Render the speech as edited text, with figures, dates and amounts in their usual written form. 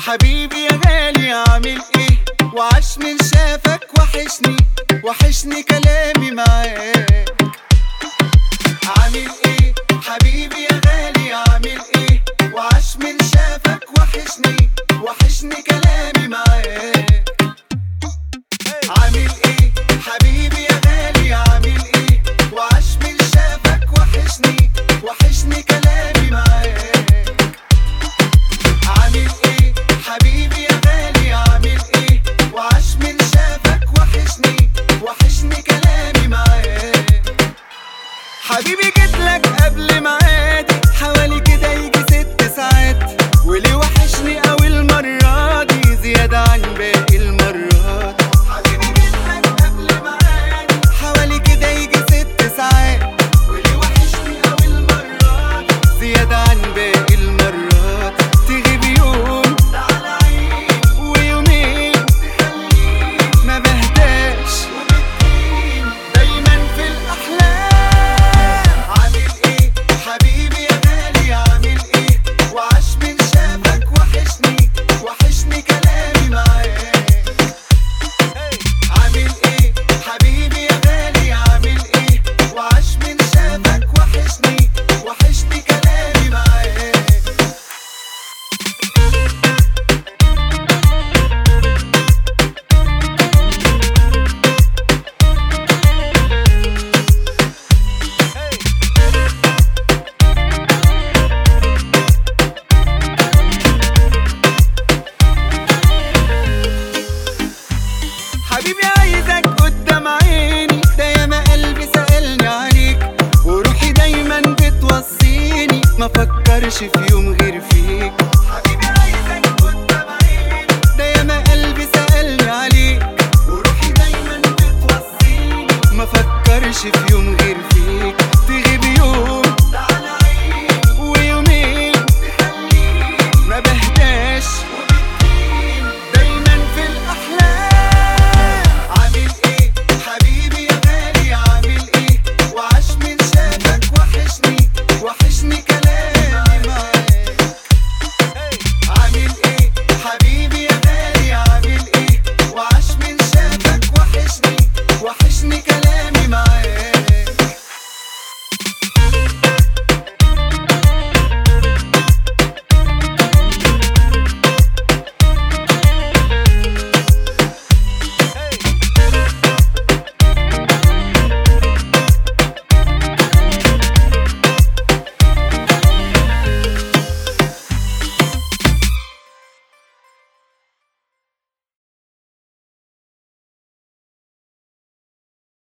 حبيبي يا غالي عامل ايه؟ وعاش من شافك وحشني، وحشني كلامي معاك. عامل ايه حبيبي يا غالي عامل ايه؟ وعاش من شافك وحشني، وحشني كلامي معاك. عامل ايه حبيبي يا غالي عامل ايه؟ وعاش من شافك وحشني، وحشني كلامي معاك. عامل ايه حبيبي يا غالي عامل ايه؟ وعاش من شافك وحشني، وحشني كلامي معاك. حبيبي جيتلك قبل ميعادي حوالي كده يجي 6 ساعات، وليه وحشني اوي المرة دي زيادة عن باقي المرات. حبيبي جيتلك قبل ميعادي حوالي كده يجي 6 ساعات، وليه وحشني اوي المرة دي زيادة عن باقي المرات. تغيب يوم تعالى عيد، ويومين تخليني ما بهداش، وبتجيني دايما في الأحلام. عامل ايه حبيبي يا غالي عامل ايه؟ وعاش من شافك وحشني، وحشني كلامي معاك. عامل ايه حبيبي يا غالي عامل ايه؟ وعاش من شافك وحشني، وحشني كلامي معاك. حبيبي عايزك قدام عيني، ده ياما قلبي سألني عليك، وروحي دايما بتوصيني ما فكرش في يوم غير فيك.